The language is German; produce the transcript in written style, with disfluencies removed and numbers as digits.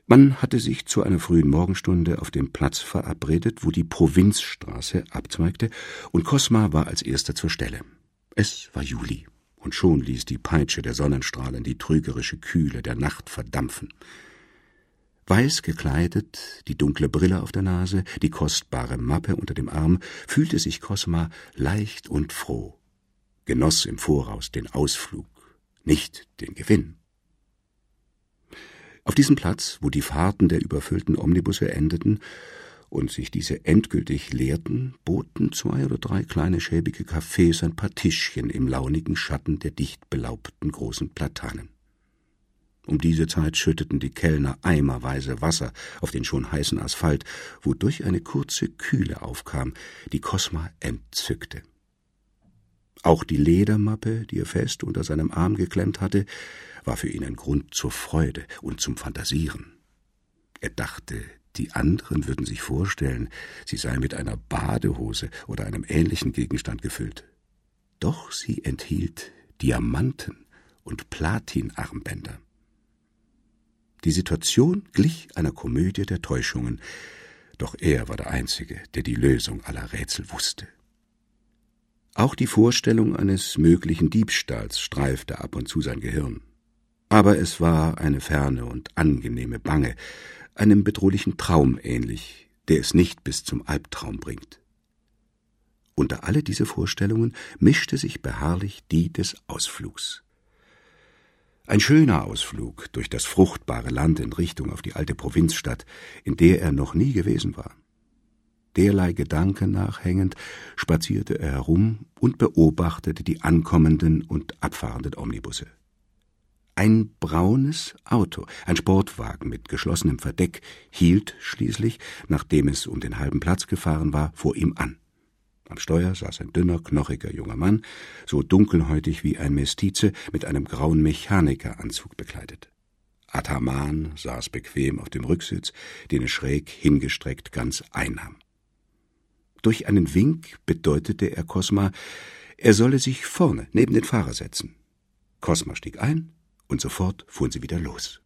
Man hatte sich zu einer frühen Morgenstunde auf dem Platz verabredet, wo die Provinzstraße abzweigte, und Kosma war als erster zur Stelle. Es war Juli, und schon ließ die Peitsche der Sonnenstrahlen die trügerische Kühle der Nacht verdampfen. Weiß gekleidet, die dunkle Brille auf der Nase, die kostbare Mappe unter dem Arm, fühlte sich Kosma leicht und froh, genoss im Voraus den Ausflug, nicht den Gewinn. Auf diesem Platz, wo die Fahrten der überfüllten Omnibusse endeten und sich diese endgültig leerten, boten 2 oder 3 kleine schäbige Cafés ein paar Tischchen im launigen Schatten der dicht belaubten großen Platanen. Um diese Zeit schütteten die Kellner eimerweise Wasser auf den schon heißen Asphalt, wodurch eine kurze Kühle aufkam, die Kosma entzückte. Auch die Ledermappe, die er fest unter seinem Arm geklemmt hatte, war für ihn ein Grund zur Freude und zum Fantasieren. Er dachte, die anderen würden sich vorstellen, sie sei mit einer Badehose oder einem ähnlichen Gegenstand gefüllt. Doch sie enthielt Diamanten und Platinarmbänder. Die Situation glich einer Komödie der Täuschungen, doch er war der Einzige, der die Lösung aller Rätsel wusste. Auch die Vorstellung eines möglichen Diebstahls streifte ab und zu sein Gehirn. Aber es war eine ferne und angenehme Bange, einem bedrohlichen Traum ähnlich, der es nicht bis zum Albtraum bringt. Unter alle diese Vorstellungen mischte sich beharrlich die des Ausflugs. Ein schöner Ausflug durch das fruchtbare Land in Richtung auf die alte Provinzstadt, in der er noch nie gewesen war. Derlei Gedanken nachhängend spazierte er herum und beobachtete die ankommenden und abfahrenden Omnibusse. Ein braunes Auto, ein Sportwagen mit geschlossenem Verdeck, hielt schließlich, nachdem es um den halben Platz gefahren war, vor ihm an. Am Steuer saß ein dünner, knochiger junger Mann, so dunkelhäutig wie ein Mestize, mit einem grauen Mechanikeranzug bekleidet. Ataman saß bequem auf dem Rücksitz, den er schräg hingestreckt ganz einnahm. Durch einen Wink bedeutete er Kosma, er solle sich vorne neben den Fahrer setzen. Kosma stieg ein, und sofort fuhren sie wieder los.